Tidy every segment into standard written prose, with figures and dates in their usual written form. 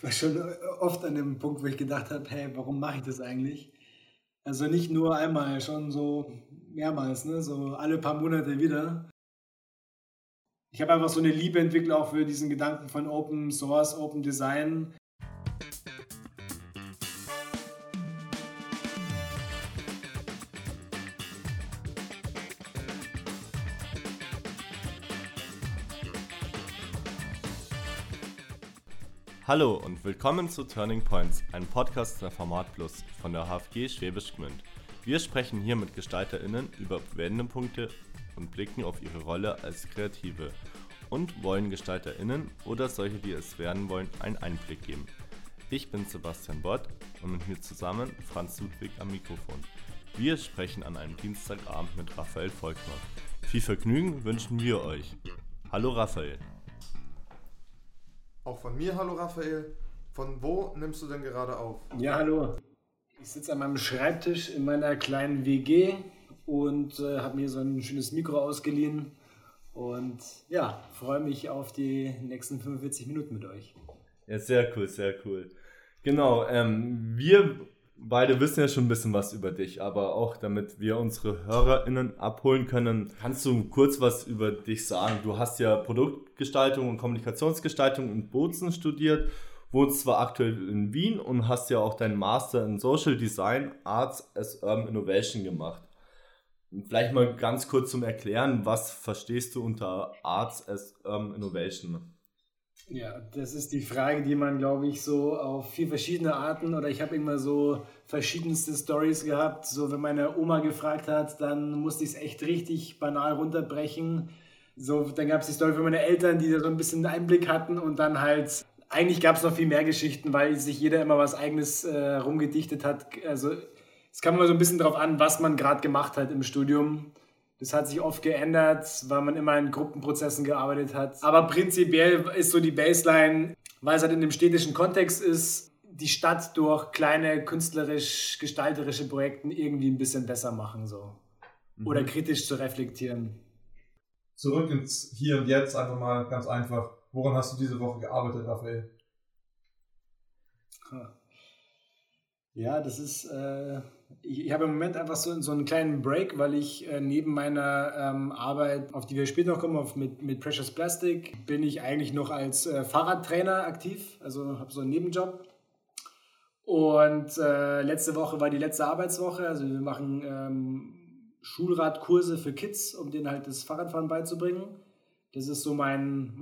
Ich war schon oft an dem Punkt, wo ich gedacht habe, hey, warum mache ich das eigentlich? Also nicht nur einmal, schon so mehrmals, ne? So alle paar Monate wieder. Ich habe einfach so eine Liebe entwickelt auch für diesen Gedanken von Open Source, Open Design. Hallo und willkommen zu Turning Points, einem Podcast der Format Plus von der HFG Schwäbisch Gmünd. Wir sprechen hier mit GestalterInnen über Wendepunkte und blicken auf ihre Rolle als Kreative und wollen GestalterInnen oder solche, die es werden wollen, einen Einblick geben. Ich bin Sebastian Bott und mit mir zusammen Franz Ludwig am Mikrofon. Wir sprechen an einem Dienstagabend mit Raphael Volkmar. Viel Vergnügen wünschen wir euch. Hallo Raphael. Auch von mir, hallo Raphael. Von wo nimmst du denn gerade auf? Ja, hallo. Ich sitze an meinem Schreibtisch in meiner kleinen WG und habe mir so ein schönes Mikro ausgeliehen und ja, freue mich auf die nächsten 45 Minuten mit euch. Ja, sehr cool, sehr cool. Genau, wir beide wissen ja schon ein bisschen was über dich, aber auch damit wir unsere HörerInnen abholen können, kannst du kurz was über dich sagen? Du hast ja Produktgestaltung und Kommunikationsgestaltung in Bozen studiert, wohnst zwar aktuell in Wien und hast ja auch deinen Master in Social Design, Arts as Urban Innovation gemacht. Vielleicht mal ganz kurz zum Erklären, was verstehst du unter Arts as Urban Innovation? Ja, das ist die Frage, die man, glaube ich, so auf 4 verschiedene Arten, oder ich habe immer so verschiedenste Stories gehabt. So, wenn meine Oma gefragt hat, dann musste ich es echt richtig banal runterbrechen. So, dann gab es die Story für meine Eltern, die da so ein bisschen Einblick hatten, und dann halt, eigentlich gab es noch viel mehr Geschichten, weil sich jeder immer was Eigenes rumgedichtet hat. Also es kam immer so ein bisschen drauf an, was man gerade gemacht hat im Studium. Das hat sich oft geändert, weil man immer in Gruppenprozessen gearbeitet hat. Aber prinzipiell ist so die Baseline, weil es halt in dem städtischen Kontext ist, die Stadt durch kleine künstlerisch-gestalterische Projekte irgendwie ein bisschen besser machen. So. Oder kritisch zu reflektieren. Zurück ins Hier und Jetzt, einfach mal ganz einfach. Woran hast du diese Woche gearbeitet, Raphael? Ja, das ist... Ich habe im Moment einfach so einen kleinen Break, weil ich neben meiner Arbeit, auf die wir später noch kommen, mit Precious Plastic, bin ich eigentlich noch als Fahrradtrainer aktiv, also habe so einen Nebenjob. Und letzte Woche war die letzte Arbeitswoche, also wir machen Schulradkurse für Kids, um denen halt das Fahrradfahren beizubringen. Das ist so mein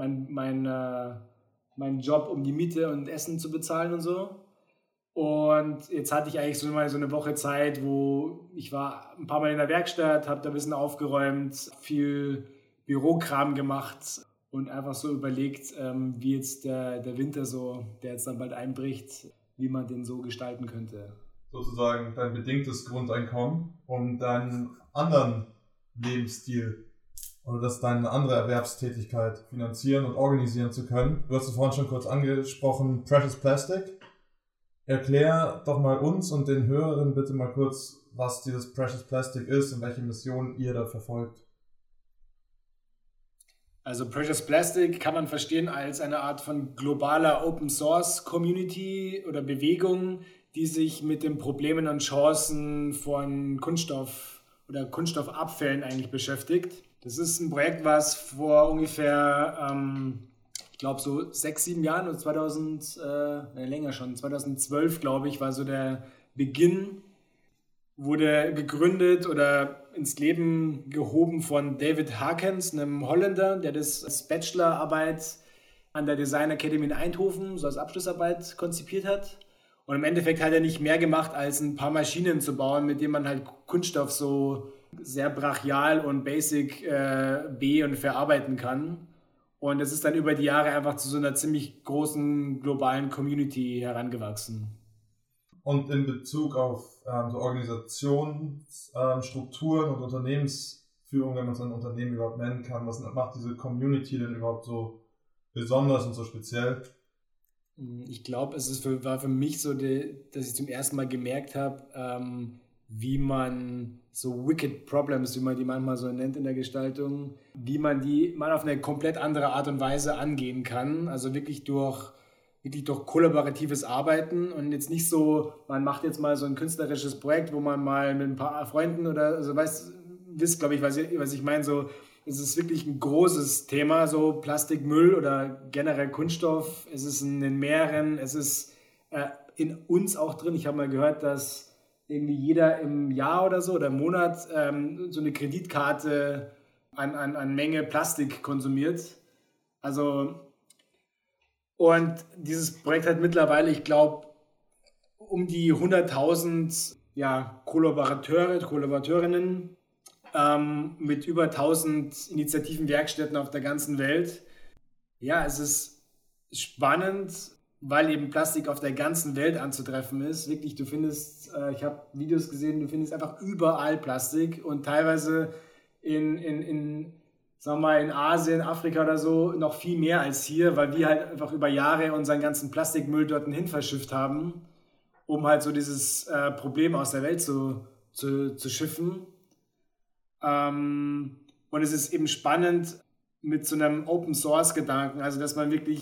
Job, um die Miete und Essen zu bezahlen und so. Und jetzt hatte ich eigentlich so mal so eine Woche Zeit, wo ich war ein paar Mal in der Werkstatt, habe da ein bisschen aufgeräumt, viel Bürokram gemacht und einfach so überlegt, wie jetzt der Winter so, der jetzt dann bald einbricht, wie man den so gestalten könnte. Sozusagen dein bedingtes Grundeinkommen, um deinen anderen Lebensstil oder deine andere Erwerbstätigkeit finanzieren und organisieren zu können. Du hast es vorhin schon kurz angesprochen, Precious Plastic. Erklär doch mal uns und den Hörerinnen bitte mal kurz, was dieses Precious Plastic ist und welche Mission ihr da verfolgt. Also Precious Plastic kann man verstehen als eine Art von globaler Open Source Community oder Bewegung, die sich mit den Problemen und Chancen von Kunststoff oder Kunststoffabfällen eigentlich beschäftigt. Das ist ein Projekt, was vor ungefähr ich glaube so 6, 7 Jahren oder 2012 glaube ich, war so der Beginn, wurde gegründet oder ins Leben gehoben von David Harkens, einem Holländer, der das als Bachelorarbeit an der Design Academy in Eindhoven so als Abschlussarbeit konzipiert hat. Und im Endeffekt hat er nicht mehr gemacht, als ein paar Maschinen zu bauen, mit denen man halt Kunststoff so sehr brachial und basic be- und verarbeiten kann. Und es ist dann über die Jahre einfach zu so einer ziemlich großen globalen Community herangewachsen. Und in Bezug auf so Organisationsstrukturen und Unternehmensführung, wenn man es ein Unternehmen überhaupt nennen kann, was macht diese Community denn überhaupt so besonders und so speziell? Ich glaube, war für mich so, dass ich zum ersten Mal gemerkt habe, wie man so Wicked Problems, wie man die manchmal so nennt in der Gestaltung, wie man die mal auf eine komplett andere Art und Weise angehen kann. Also wirklich durch wirklich durch kollaboratives Arbeiten und jetzt nicht so, man macht jetzt mal so ein künstlerisches Projekt, wo man mal mit ein paar Freunden oder also wisst, glaube ich, was ich meine, so, es ist wirklich ein großes Thema, so Plastikmüll oder generell Kunststoff, es ist in den Meeren, es ist in uns auch drin. Ich habe mal gehört, dass irgendwie jeder im Jahr oder so oder im Monat so eine Kreditkarte an Menge Plastik konsumiert. Also, und dieses Projekt hat mittlerweile, ich glaube, um die 100.000 Kollaborateurinnen mit über 1000 Initiativen, Werkstätten auf der ganzen Welt. Ja, es ist spannend, weil eben Plastik auf der ganzen Welt anzutreffen ist. Wirklich, du findest, ich habe Videos gesehen, du findest einfach überall Plastik und teilweise sagen wir mal, in Asien, Afrika oder so noch viel mehr als hier, weil wir halt einfach über Jahre unseren ganzen Plastikmüll dorthin verschifft haben, um halt so dieses Problem aus der Welt zu schiffen. Und es ist eben spannend mit so einem Open-Source-Gedanken, also dass man wirklich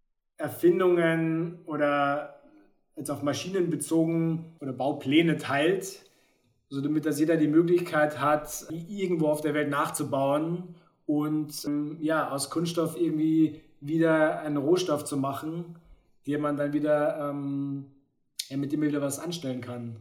Erfindungen oder jetzt auf Maschinen bezogen oder Baupläne teilt, so damit das jeder die Möglichkeit hat, irgendwo auf der Welt nachzubauen und aus Kunststoff irgendwie wieder einen Rohstoff zu machen, den man dann wieder mit dem man wieder was anstellen kann.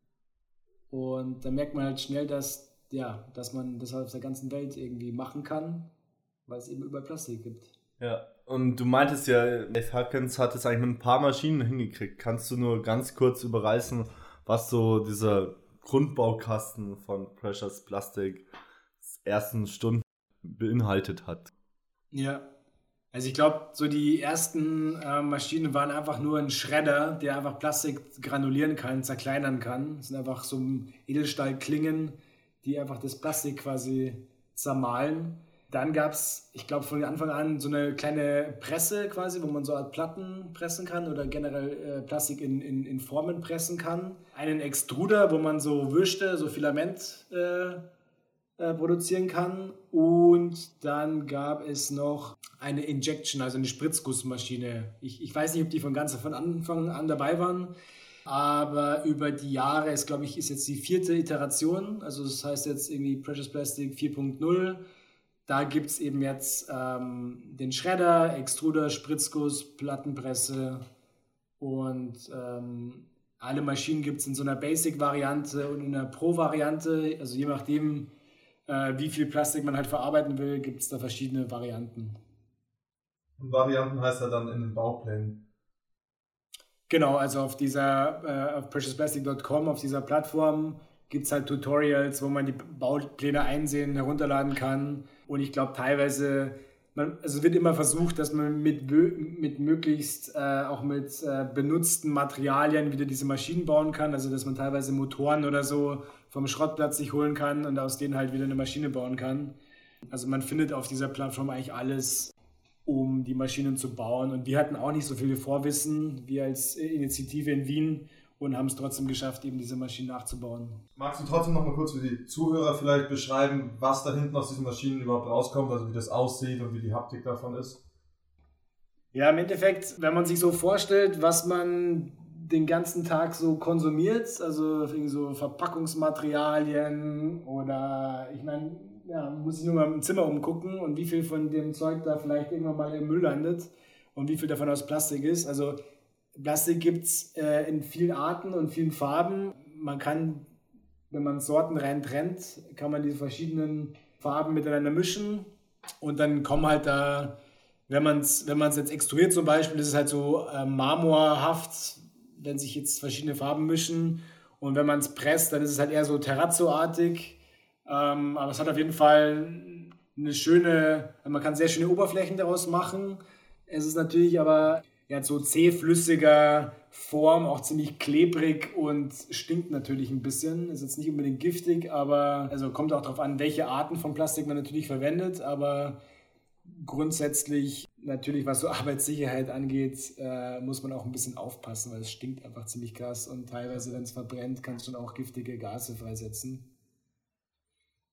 Und da merkt man halt schnell, dass man das auf der ganzen Welt irgendwie machen kann, weil es eben überall Plastik gibt. Ja, und du meintest ja, Leif Harkens hat es eigentlich mit ein paar Maschinen hingekriegt. Kannst du nur ganz kurz überreißen, was so dieser Grundbaukasten von Precious Plastic ersten Stunden beinhaltet hat? Ja, also ich glaube, so die ersten Maschinen waren einfach nur ein Schredder, der einfach Plastik granulieren kann, zerkleinern kann. Das sind einfach so Edelstahlklingen, die einfach das Plastik quasi zermahlen. Dann gab es, ich glaube, von Anfang an so eine kleine Presse quasi, wo man so Art Platten pressen kann oder generell Plastik in Formen pressen kann. Einen Extruder, wo man so Würste, so Filament produzieren kann. Und dann gab es noch eine Injection, also eine Spritzgussmaschine. Ich weiß nicht, ob die von Anfang an dabei waren, aber über die Jahre ist jetzt die 4. Iteration, also das heißt jetzt irgendwie Precious Plastic 4.0. Da gibt es eben jetzt den Schredder, Extruder, Spritzguss, Plattenpresse und alle Maschinen gibt es in so einer Basic-Variante und in einer Pro-Variante. Also je nachdem, wie viel Plastik man halt verarbeiten will, gibt es da verschiedene Varianten. Und Varianten heißt ja dann in den Bauplänen. Genau, also auf auf preciousplastic.com, auf dieser Plattform, gibt es halt Tutorials, wo man die Baupläne einsehen, herunterladen kann. Und ich glaube teilweise, es wird immer versucht, dass man mit möglichst auch mit benutzten Materialien wieder diese Maschinen bauen kann. Also dass man teilweise Motoren oder so vom Schrottplatz sich holen kann und aus denen halt wieder eine Maschine bauen kann. Also man findet auf dieser Plattform eigentlich alles, um die Maschinen zu bauen. Und die hatten auch nicht so viel Vorwissen wie als Initiative in Wien und haben es trotzdem geschafft, eben diese Maschinen nachzubauen. Magst du trotzdem noch mal kurz für die Zuhörer vielleicht beschreiben, was da hinten aus diesen Maschinen überhaupt rauskommt, also wie das aussieht und wie die Haptik davon ist? Ja, im Endeffekt, wenn man sich so vorstellt, was man den ganzen Tag so konsumiert, also irgendwie so Verpackungsmaterialien oder ich meine, muss ich nur mal im Zimmer umgucken und wie viel von dem Zeug da vielleicht irgendwann mal im Müll landet und wie viel davon aus Plastik ist. Also Plastik gibt es in vielen Arten und vielen Farben. Man kann, wenn man Sorten rein trennt, kann man diese verschiedenen Farben miteinander mischen und dann kommen halt da, wenn man es jetzt extruiert zum Beispiel, ist es halt so marmorhaft, wenn sich jetzt verschiedene Farben mischen und wenn man es presst, dann ist es halt eher so Terrazzo-artig. Aber es hat auf jeden Fall man kann sehr schöne Oberflächen daraus machen. Es ist natürlich aber so zähflüssiger Form, auch ziemlich klebrig und stinkt natürlich ein bisschen. Ist jetzt nicht unbedingt giftig, aber also kommt auch darauf an, welche Arten von Plastik man natürlich verwendet, aber grundsätzlich natürlich, was so Arbeitssicherheit angeht, muss man auch ein bisschen aufpassen, weil es stinkt einfach ziemlich krass und teilweise, wenn es verbrennt, kann es schon auch giftige Gase freisetzen.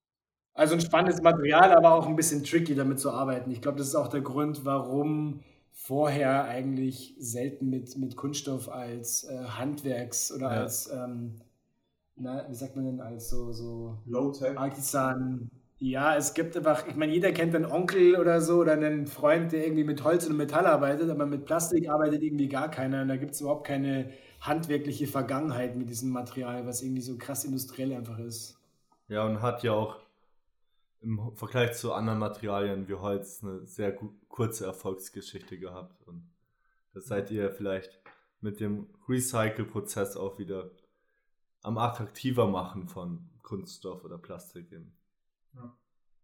Also ein spannendes Material, aber auch ein bisschen tricky damit zu arbeiten. Ich glaube, das ist auch der Grund, warum vorher eigentlich selten mit Kunststoff als Handwerks- oder als, wie sagt man denn, als so Low-Tech. Artisan. Ja, es gibt einfach, ich meine, jeder kennt einen Onkel oder so oder einen Freund, der irgendwie mit Holz und Metall arbeitet, aber mit Plastik arbeitet irgendwie gar keiner. Und da gibt es überhaupt keine handwerkliche Vergangenheit mit diesem Material, was irgendwie so krass industriell einfach ist. Ja, und hat ja auch im Vergleich zu anderen Materialien wie Holz eine sehr kurze Erfolgsgeschichte gehabt. Und das seid ihr vielleicht mit dem Recycle-Prozess auch wieder am attraktiver machen von Kunststoff oder Plastik eben. Ja.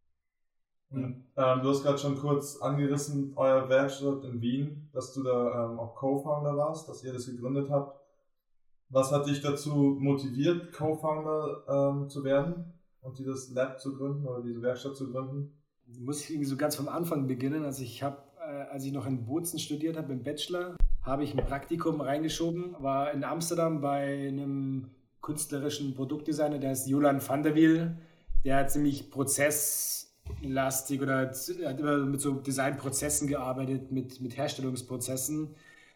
Du hast gerade schon kurz angerissen, euer Werkstatt in Wien, dass du da auch Co-Founder warst, dass ihr das gegründet habt. Was hat dich dazu motiviert, Co-Founder zu werden und dieses Lab zu gründen oder diese Werkstatt zu gründen? Muss ich irgendwie so ganz vom Anfang beginnen. Also als ich noch in Bozen studiert habe, im Bachelor, habe ich ein Praktikum reingeschoben, war in Amsterdam bei einem künstlerischen Produktdesigner, der heißt Jolan van der Wiel. Der hat ziemlich prozesslastig oder hat immer mit so Designprozessen gearbeitet, mit Herstellungsprozessen.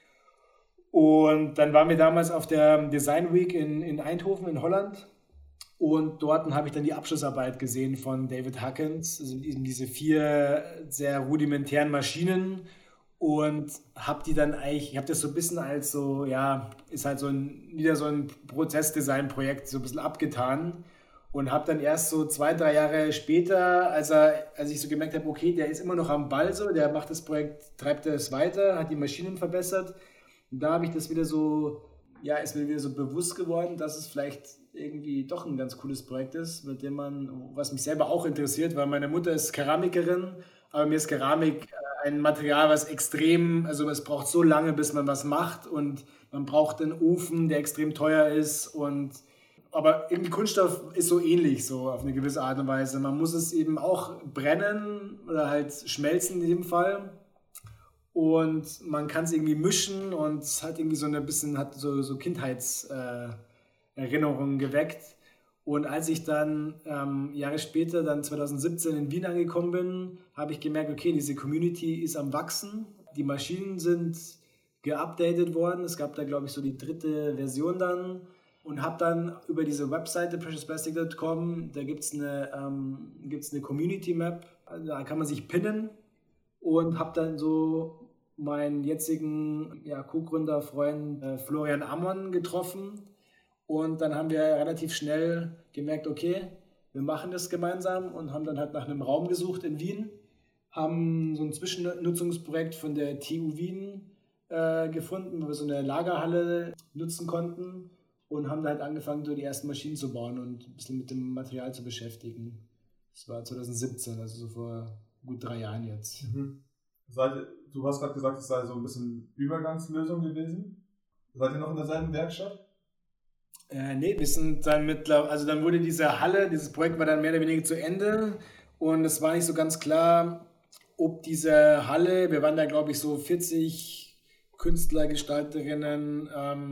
Und dann waren wir damals auf der Design Week in Eindhoven in Holland. Und dort habe ich dann die Abschlussarbeit gesehen von David Huckins, also eben diese 4 sehr rudimentären Maschinen. Und habe die dann eigentlich, ich habe das so ein bisschen als so, ja, ist halt wieder so ein Prozessdesign-Projekt so ein bisschen abgetan. Und habe dann erst so 2, 3 Jahre später, als ich so gemerkt habe, okay, der ist immer noch am Ball so, der macht das Projekt, treibt es weiter, hat die Maschinen verbessert. Und da habe ich das wieder so, ja, ist mir wieder so bewusst geworden, dass es vielleicht irgendwie doch ein ganz cooles Projekt ist, mit dem was mich selber auch interessiert, weil meine Mutter ist Keramikerin, aber mir ist Keramik ein Material, was extrem, also es braucht so lange, bis man was macht und man braucht einen Ofen, der extrem teuer ist aber irgendwie Kunststoff ist so ähnlich, so auf eine gewisse Art und Weise. Man muss es eben auch brennen oder halt schmelzen in dem Fall. Und man kann es irgendwie mischen und es hat irgendwie hat so Kindheitserinnerungen geweckt. Und als ich dann Jahre später, dann 2017 in Wien angekommen bin, habe ich gemerkt, okay, diese Community ist am Wachsen. Die Maschinen sind geupdatet worden. Es gab da, glaube ich, so die 3. Version dann. Und habe dann über diese Webseite preciousplastic.com, da gibt es eine Community Map, da kann man sich pinnen und habe dann so meinen jetzigen Co-Gründer, Freund Florian Ammon getroffen und dann haben wir relativ schnell gemerkt, okay, wir machen das gemeinsam und haben dann halt nach einem Raum gesucht in Wien, haben so ein Zwischennutzungsprojekt von der TU Wien gefunden, wo wir so eine Lagerhalle nutzen konnten. Und haben da halt angefangen, so die ersten Maschinen zu bauen und ein bisschen mit dem Material zu beschäftigen. Das war 2017, also so vor gut 3 Jahren jetzt. Mhm. Du hast gerade gesagt, es sei so ein bisschen Übergangslösung gewesen. Seid ihr noch in derselben Werkstatt? Nee, wir sind dann also dann wurde diese Halle, dieses Projekt war dann mehr oder weniger zu Ende. Und es war nicht so ganz klar, ob diese Halle, wir waren da glaube ich so 40 Künstler, Gestalterinnen,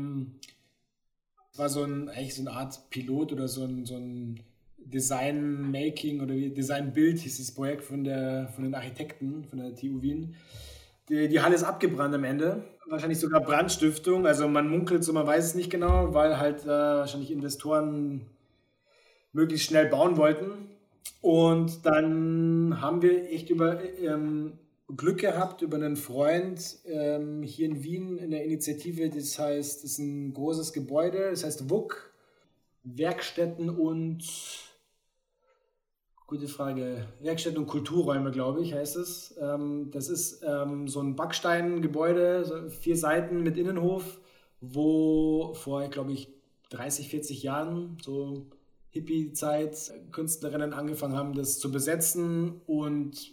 war eigentlich so eine Art Pilot oder so ein Design-Making oder Design-Build hieß das Projekt von den Architekten von der TU Wien. Die Halle ist abgebrannt am Ende. Wahrscheinlich sogar Brandstiftung. Also man munkelt so, man weiß es nicht genau, weil halt wahrscheinlich Investoren möglichst schnell bauen wollten. Und dann haben wir echt über Glück gehabt über einen Freund hier in Wien in der Initiative, das ist ein großes Gebäude, das heißt WUK, Werkstätten und Kulturräume, glaube ich, heißt es. Das ist so ein Backsteingebäude, so 4 Seiten mit Innenhof, wo vor, glaube ich, 30, 40 Jahren, so Hippie-Zeit, Künstlerinnen angefangen haben, das zu besetzen und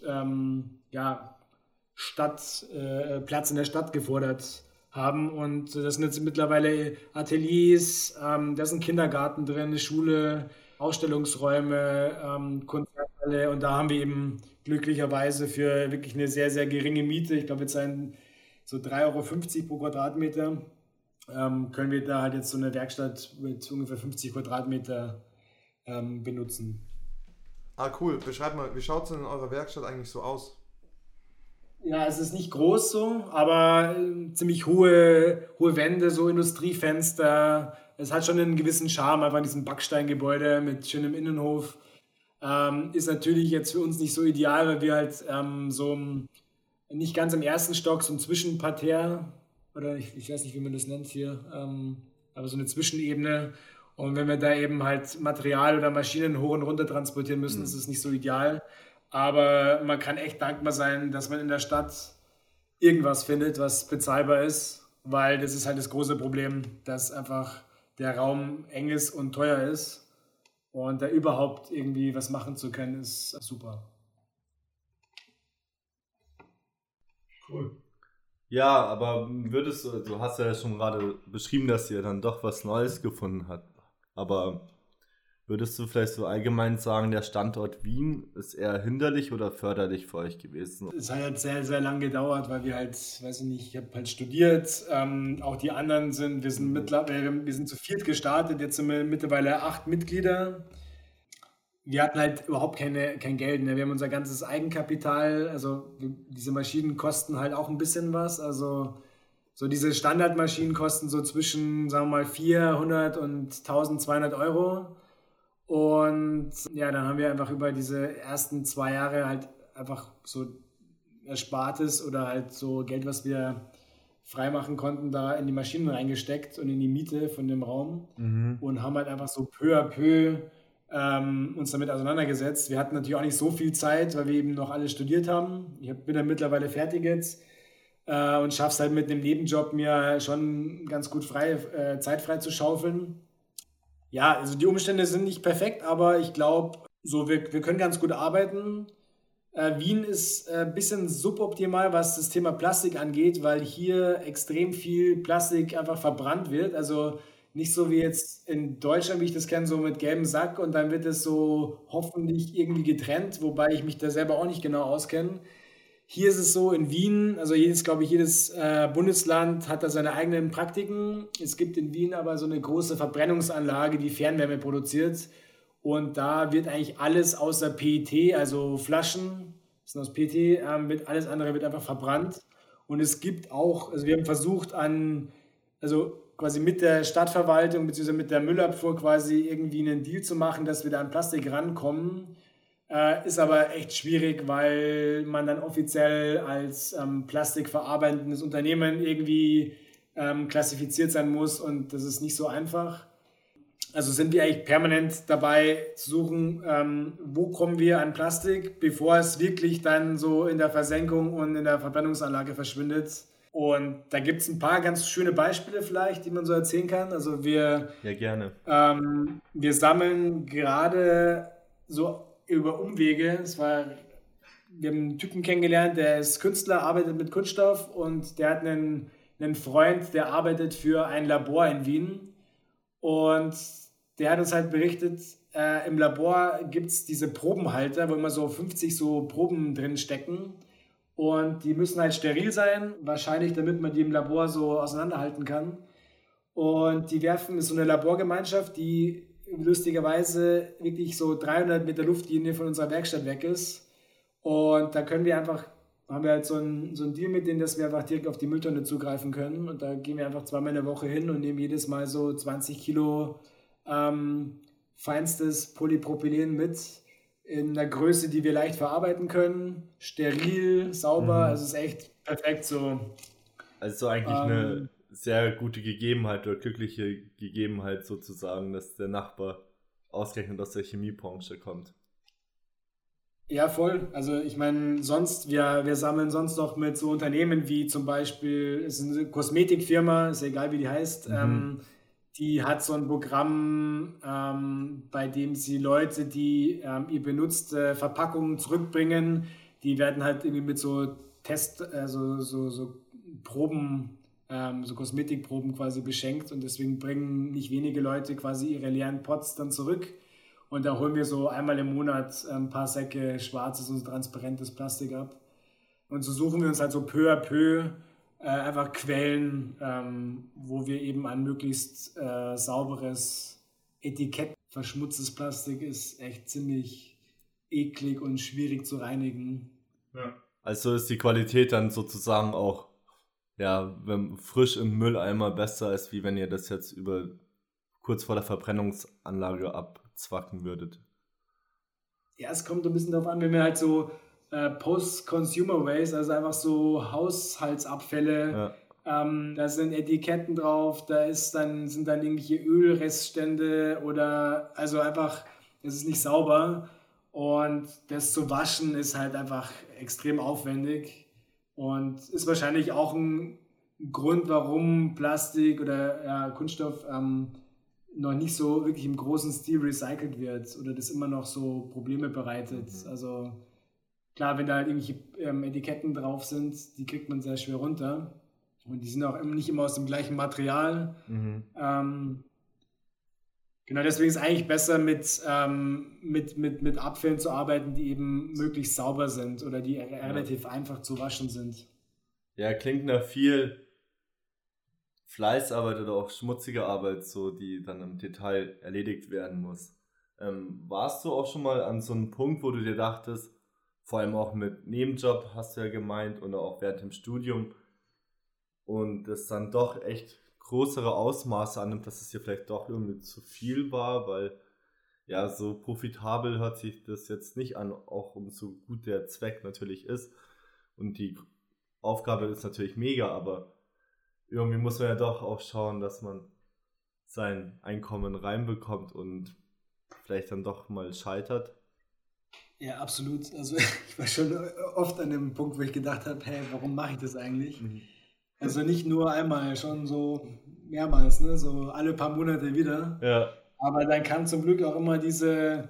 Platz in der Stadt gefordert haben. Und das sind jetzt mittlerweile Ateliers, da ist ein Kindergarten drin, eine Schule, Ausstellungsräume, Konzerthalle. Und da haben wir eben glücklicherweise für wirklich eine sehr, sehr geringe Miete, ich glaube, jetzt sind so 3,50 € pro Quadratmeter, können wir da halt jetzt so eine Werkstatt mit ungefähr 50 Quadratmeter benutzen. Ah, cool. Beschreib mal, wie schaut es in eurer Werkstatt eigentlich so aus? Ja, es ist nicht groß so, aber ziemlich hohe Wände, so Industriefenster. Es hat schon einen gewissen Charme, einfach in diesem Backsteingebäude mit schönem Innenhof. Ist natürlich jetzt für uns nicht so ideal, weil wir halt nicht ganz im ersten Stock, so ein Zwischenparterre, oder ich weiß nicht, wie man das nennt hier, aber so eine Zwischenebene. Und wenn wir da eben halt Material oder Maschinen hoch und runter transportieren müssen, ist es nicht so ideal. Aber man kann echt dankbar sein, dass man in der Stadt irgendwas findet, was bezahlbar ist, weil das ist halt das große Problem, dass einfach der Raum eng ist und teuer ist. Und da überhaupt irgendwie was machen zu können, ist super. Cool. Ja, aber du hast ja schon gerade beschrieben, dass ihr dann doch was Neues gefunden habt. Aber würdest du vielleicht so allgemein sagen, der Standort Wien ist eher hinderlich oder förderlich für euch gewesen? Es hat halt sehr, sehr lang gedauert, weil wir halt, weiß ich nicht, ich habe halt studiert. Auch die anderen wir sind zu viert gestartet, jetzt sind wir mittlerweile 8 Mitglieder. Wir hatten halt überhaupt kein Geld, ne? Wir haben unser ganzes Eigenkapital, also diese Maschinen kosten halt auch ein bisschen was. Also so diese Standardmaschinen kosten so zwischen, sagen wir mal, 400 und 1200 Euro. Und ja, dann haben wir einfach über diese ersten 2 Jahre halt einfach so Erspartes oder halt so Geld, was wir freimachen konnten, da in die Maschinen reingesteckt und in die Miete von dem Raum und haben halt einfach so peu à peu uns damit auseinandergesetzt. Wir hatten natürlich auch nicht so viel Zeit, weil wir eben noch alle studiert haben. Bin dann mittlerweile fertig jetzt und schaffe es halt mit einem Nebenjob mir schon ganz gut Zeit frei zu schaufeln. Ja, also die Umstände sind nicht perfekt, aber ich glaube, so wir können ganz gut arbeiten. Wien ist ein bisschen suboptimal, was das Thema Plastik angeht, weil hier extrem viel Plastik einfach verbrannt wird. Also nicht so wie jetzt in Deutschland, wie ich das kenne, so mit gelbem Sack und dann wird es so hoffentlich irgendwie getrennt, wobei ich mich da selber auch nicht genau auskenne. Hier ist es so in Wien, also glaube ich, jedes Bundesland hat da seine eigenen Praktiken. Es gibt in Wien aber so eine große Verbrennungsanlage, die Fernwärme produziert. Und da wird eigentlich alles außer PET, also Flaschen, das sind aus PET, alles andere wird einfach verbrannt. Und es gibt auch, also wir haben versucht also quasi mit der Stadtverwaltung bzw. mit der Müllabfuhr quasi irgendwie einen Deal zu machen, dass wir da an Plastik rankommen. Ist aber echt schwierig, weil man dann offiziell als plastikverarbeitendes Unternehmen irgendwie klassifiziert sein muss und das ist nicht so einfach. Also sind wir eigentlich permanent dabei zu suchen, wo kommen wir an Plastik, bevor es wirklich dann so in der Versenkung und in der Verbrennungsanlage verschwindet. Und da gibt es ein paar ganz schöne Beispiele vielleicht, die man so erzählen kann. Also Ja, gerne. wir sammeln gerade so über Umwege. Wir haben einen Typen kennengelernt, der ist Künstler, arbeitet mit Kunststoff und der hat einen Freund, der arbeitet für ein Labor in Wien. Und der hat uns halt berichtet, im Labor gibt es diese Probenhalter, wo immer so 50 so Proben drin stecken. Und die müssen halt steril sein, wahrscheinlich damit man die im Labor so auseinanderhalten kann. Und ist so eine Laborgemeinschaft, die lustigerweise wirklich so 300 Meter Luftlinie von unserer Werkstatt weg ist. Und da haben wir halt so ein Deal mit denen, dass wir einfach direkt auf die Mülltonne zugreifen können. Und da gehen wir einfach 2-mal in der Woche hin und nehmen jedes Mal so 20 Kilo feinstes Polypropylen mit in einer Größe, die wir leicht verarbeiten können. Steril, sauber, also es ist echt perfekt so. Also eigentlich eine sehr gute Gegebenheit oder glückliche Gegebenheit sozusagen, dass der Nachbar ausgerechnet aus der Chemiebranche kommt. Ja, voll. Also ich meine, wir sammeln sonst noch mit so Unternehmen wie zum Beispiel, es ist eine Kosmetikfirma, ist ja egal wie die heißt, die hat so ein Programm, bei dem sie Leute, die ihr benutzte Verpackungen zurückbringen, die werden halt irgendwie mit so so Proben, so Kosmetikproben quasi beschenkt und deswegen bringen nicht wenige Leute quasi ihre leeren Pots dann zurück. Und da holen wir so einmal im Monat ein paar Säcke schwarzes und transparentes Plastik ab. Und so suchen wir uns halt so peu à peu einfach Quellen, wo wir eben ein möglichst sauberes Etikett verschmutztes Plastik ist echt ziemlich eklig und schwierig zu reinigen. Ja. Also ist die Qualität dann sozusagen auch, ja, frisch im Mülleimer besser, als wie wenn ihr das jetzt kurz vor der Verbrennungsanlage abzwacken würdet. Ja, es kommt ein bisschen darauf an, wenn wir halt so Post-Consumer Waste, also einfach so Haushaltsabfälle, da sind Etiketten drauf, sind dann irgendwelche Ölreststände oder also einfach, es ist nicht sauber und das zu waschen ist halt einfach extrem aufwendig und ist wahrscheinlich auch ein Grund, warum Plastik oder Kunststoff noch nicht so wirklich im großen Stil recycelt wird oder das immer noch so Probleme bereitet. Also klar, wenn da halt irgendwelche Etiketten drauf sind, die kriegt man sehr schwer runter und die sind auch nicht immer aus dem gleichen Material. Genau, deswegen ist es eigentlich besser mit Abfällen zu arbeiten, die eben möglichst sauber sind oder die relativ einfach zu waschen sind. Ja, klingt nach viel Fleißarbeit oder auch schmutzige Arbeit, so die dann im Detail erledigt werden muss. Warst du auch schon mal an so einem Punkt, wo du dir dachtest, vor allem auch mit Nebenjob, hast du ja gemeint, oder auch während dem Studium, und es dann doch echt größere Ausmaße annimmt, dass es dir vielleicht doch irgendwie zu viel war, weil ja, so profitabel hört sich das jetzt nicht an, auch um so gut der Zweck natürlich ist. Und die Aufgabe ist natürlich mega, aber irgendwie muss man ja doch auch schauen, dass man sein Einkommen reinbekommt und vielleicht dann doch mal scheitert. Ja, absolut. Also ich war schon oft an dem Punkt, wo ich gedacht habe, hey, warum mache ich das eigentlich? Also nicht nur einmal, schon so mehrmals, ne? So alle paar Monate wieder. Ja. Aber dann kam zum Glück auch immer diese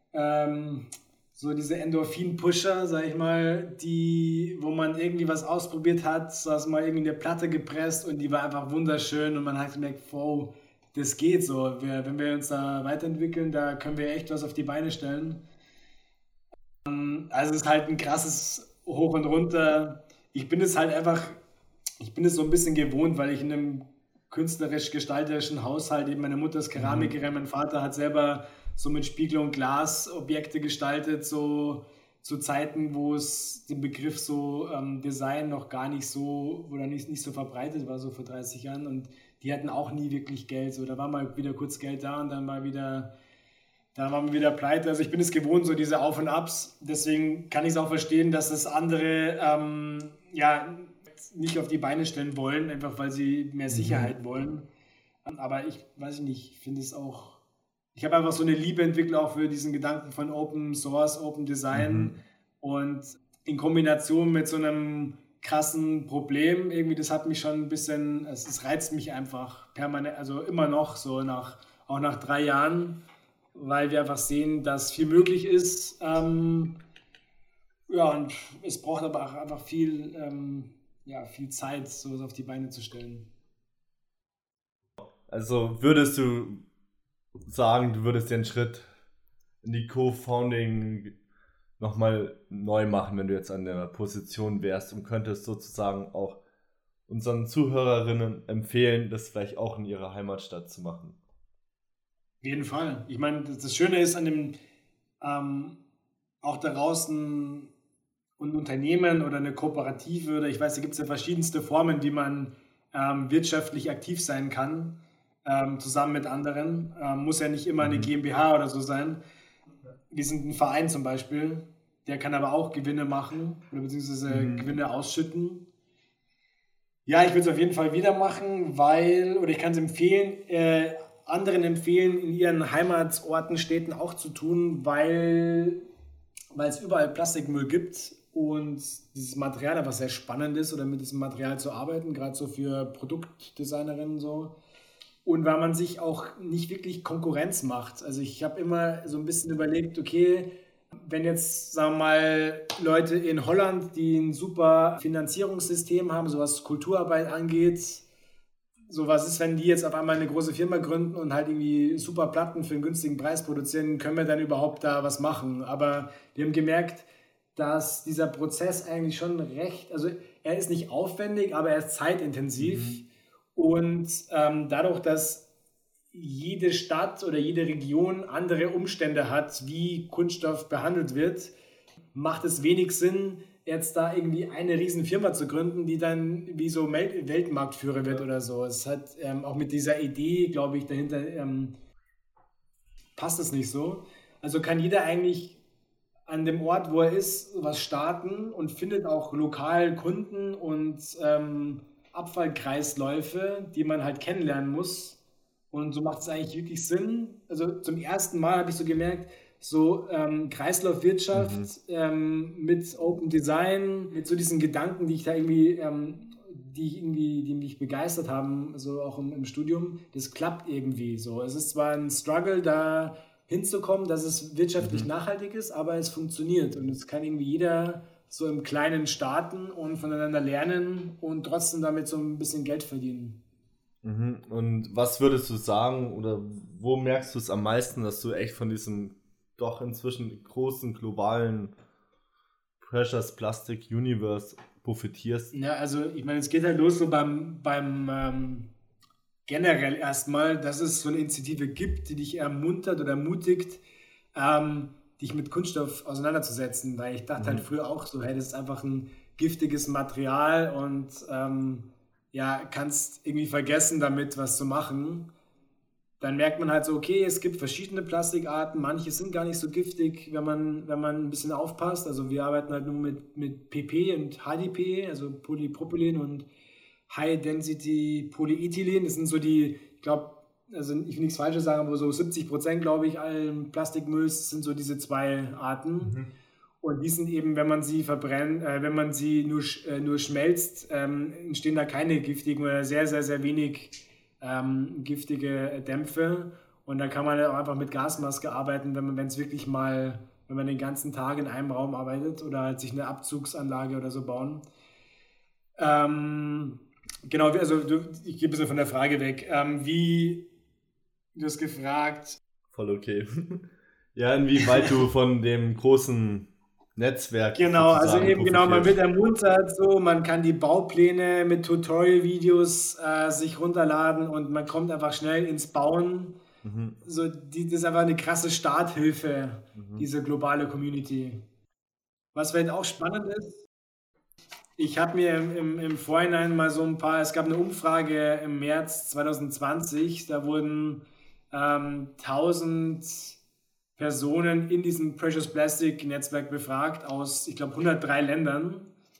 Endorphin-Pusher, sag ich mal, wo man irgendwie was ausprobiert hat, hast mal irgendwie eine Platte gepresst und die war einfach wunderschön und man hat gemerkt, wow, das geht so. Wenn wir uns da weiterentwickeln, da können wir echt was auf die Beine stellen. Also es ist halt ein krasses Hoch und Runter. Ich bin es so ein bisschen gewohnt, weil ich in einem künstlerisch-gestalterischen Haushalt, eben meine Mutter ist Keramikerin, mein Vater hat selber so mit Spiegel und Glas Objekte gestaltet, so zu Zeiten, wo es den Begriff so Design noch gar nicht so, oder nicht so verbreitet war, so vor 30 Jahren, und die hatten auch nie wirklich Geld, so da war mal wieder kurz Geld da und dann waren wir wieder pleite. Also ich bin es gewohnt, so diese Auf und Abs, deswegen kann ich es auch verstehen, dass es andere nicht auf die Beine stellen wollen, einfach weil sie mehr Sicherheit wollen. Aber ich weiß nicht, ich finde es auch, ich habe einfach so eine Liebe entwickelt auch für diesen Gedanken von Open Source, Open Design und in Kombination mit so einem krassen Problem, irgendwie das hat mich schon ein bisschen, es reizt mich einfach permanent, also immer noch so auch nach 3 Jahren, weil wir einfach sehen, dass viel möglich ist. Und es braucht aber auch einfach viel Zeit, sowas auf die Beine zu stellen. Also würdest du sagen, du würdest den Schritt in die Co-Founding nochmal neu machen, wenn du jetzt an der Position wärst, und könntest sozusagen auch unseren Zuhörerinnen empfehlen, das vielleicht auch in ihrer Heimatstadt zu machen? Auf jeden Fall. Ich meine, das Schöne ist an dem auch daraus ein Unternehmen oder eine Kooperative oder ich weiß, da gibt es ja verschiedenste Formen, wie man wirtschaftlich aktiv sein kann, zusammen mit anderen. Muss ja nicht immer eine GmbH oder so sein. Wir sind ein Verein zum Beispiel, der kann aber auch Gewinne machen oder beziehungsweise Gewinne ausschütten. Ja, ich würde es auf jeden Fall wieder machen, ich kann es empfehlen, anderen empfehlen, in ihren Heimatsorten, Städten auch zu tun, weil es überall Plastikmüll gibt und dieses Material einfach sehr spannend ist oder mit diesem Material zu arbeiten, gerade so für Produktdesignerinnen so. Und weil man sich auch nicht wirklich Konkurrenz macht. Also ich habe immer so ein bisschen überlegt, okay, wenn jetzt, sagen wir mal, Leute in Holland, die ein super Finanzierungssystem haben, so was Kulturarbeit angeht, so was ist, wenn die jetzt auf einmal eine große Firma gründen und halt irgendwie super Platten für einen günstigen Preis produzieren, können wir dann überhaupt da was machen? Aber wir haben gemerkt, dass dieser Prozess eigentlich schon also er ist nicht aufwendig, aber er ist zeitintensiv. Und dadurch, dass jede Stadt oder jede Region andere Umstände hat, wie Kunststoff behandelt wird, macht es wenig Sinn, jetzt da irgendwie eine riesen Firma zu gründen, die dann wie so Weltmarktführer wird oder so. Es hat auch mit dieser Idee, glaube ich, dahinter passt es nicht so. Also kann jeder eigentlich an dem Ort, wo er ist, was starten und findet auch lokal Kunden und Abfallkreisläufe, die man halt kennenlernen muss. Und so macht es eigentlich wirklich Sinn. Also zum ersten Mal habe ich so gemerkt, so Kreislaufwirtschaft mit Open Design, mit so diesen Gedanken, die ich da irgendwie, die mich begeistert haben, so auch im Studium, das klappt irgendwie so. Es ist zwar ein Struggle, da hinzukommen, dass es wirtschaftlich nachhaltig ist, aber es funktioniert und es kann irgendwie jeder so im Kleinen starten und voneinander lernen und trotzdem damit so ein bisschen Geld verdienen. Und was würdest du sagen oder wo merkst du es am meisten, dass du echt von diesem doch inzwischen großen globalen Precious Plastic Universe profitierst? Ja, also ich meine, es geht halt los so beim generell erstmal, dass es so eine Initiative gibt, die dich ermuntert oder ermutigt, dich mit Kunststoff auseinanderzusetzen, weil ich dachte halt früher auch so, hey, das ist einfach ein giftiges Material und kannst irgendwie vergessen, damit was zu machen. Dann merkt man halt so, okay, es gibt verschiedene Plastikarten, manche sind gar nicht so giftig, wenn man ein bisschen aufpasst. Also wir arbeiten halt nur mit PP und HDP, also Polypropylen und High-Density Polyethylen. Das sind so die, ich glaube, also ich will nichts Falsches sagen, aber so 70%, glaube ich, allen Plastikmülls sind so diese zwei Arten. Und die sind eben, wenn man sie verbrennt, wenn man sie nur schmelzt, entstehen da keine giftigen oder sehr, sehr, sehr wenig giftige Dämpfe. Und da kann man auch einfach mit Gasmaske arbeiten, wenn man den ganzen Tag in einem Raum arbeitet oder halt sich eine Abzugsanlage oder so bauen. Genau, also ich gehe ein bisschen von der Frage weg. Wie, du hast gefragt. Voll okay. Ja, inwieweit du von dem großen Netzwerk. Genau, also eben genau, man wird ermuntert, so, man kann die Baupläne mit Tutorial-Videos sich runterladen und man kommt einfach schnell ins Bauen. So, das ist einfach eine krasse Starthilfe, diese globale Community. Was vielleicht auch spannend ist, ich habe mir im Vorhinein mal so es gab eine Umfrage im März 2020, da wurden 1000 Personen in diesem Precious Plastic Netzwerk befragt aus, ich glaube, 103 Ländern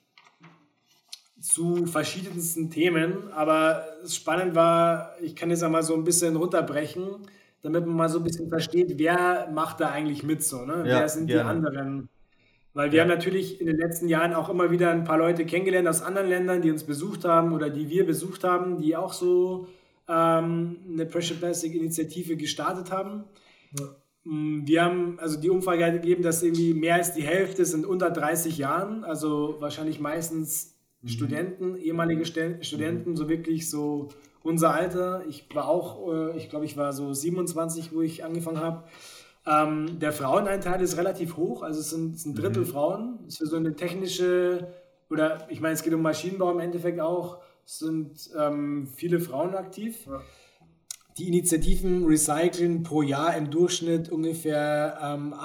zu verschiedensten Themen. Aber spannend war, ich kann jetzt einmal so ein bisschen runterbrechen, damit man mal so ein bisschen versteht, wer macht da eigentlich mit so, ne? Ja, wer sind die gerne. anderen? Weil wir haben natürlich in den letzten Jahren auch immer wieder ein paar Leute kennengelernt aus anderen Ländern, die uns besucht haben oder die wir besucht haben, die auch so eine Precious Plastic Initiative gestartet haben. Ja. Wir haben, also die Umfrage hat gegeben, dass irgendwie mehr als die Hälfte sind unter 30 Jahren, also wahrscheinlich meistens Studenten, ehemalige Studenten, so wirklich so unser Alter. Ich war auch, ich glaube, ich war so 27, wo ich angefangen habe. Der Frauenanteil ist relativ hoch, also es sind ein Drittel Frauen. Das ist für so eine technische, oder ich meine, es geht um Maschinenbau im Endeffekt auch, es sind viele Frauen aktiv. Ja. Die Initiativen recyceln pro Jahr im Durchschnitt ungefähr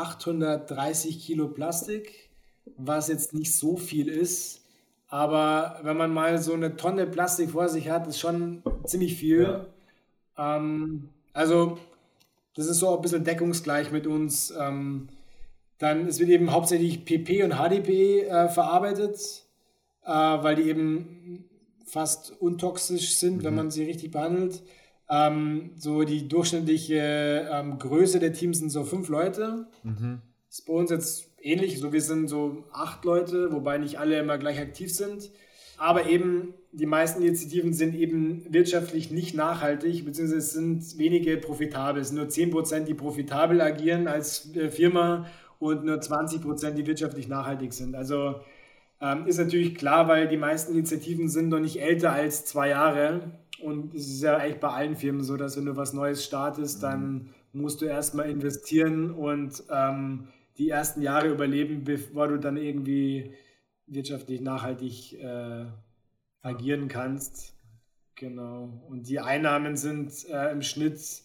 830 Kilo Plastik, was jetzt nicht so viel ist. Aber wenn man mal so eine Tonne Plastik vor sich hat, ist schon ziemlich viel. Ja. Also das ist so ein bisschen deckungsgleich mit uns. Es wird eben hauptsächlich PP und HDP verarbeitet, weil die eben fast untoxisch sind, wenn man sie richtig behandelt. So die durchschnittliche Größe der Teams sind so 5 Leute. Das ist bei uns jetzt ähnlich. So, wir sind so 8 Leute, wobei nicht alle immer gleich aktiv sind. Aber eben die meisten Initiativen sind eben wirtschaftlich nicht nachhaltig, beziehungsweise es sind wenige profitabel. Es sind nur 10%, die profitabel agieren als Firma und nur 20%, die wirtschaftlich nachhaltig sind. Also ist natürlich klar, weil die meisten Initiativen sind noch nicht älter als 2 Jahre. Und es ist ja eigentlich bei allen Firmen so, dass wenn du was Neues startest, dann musst du erstmal investieren und die ersten Jahre überleben, bevor du dann irgendwie wirtschaftlich nachhaltig agieren kannst. Genau. Und die Einnahmen sind im Schnitt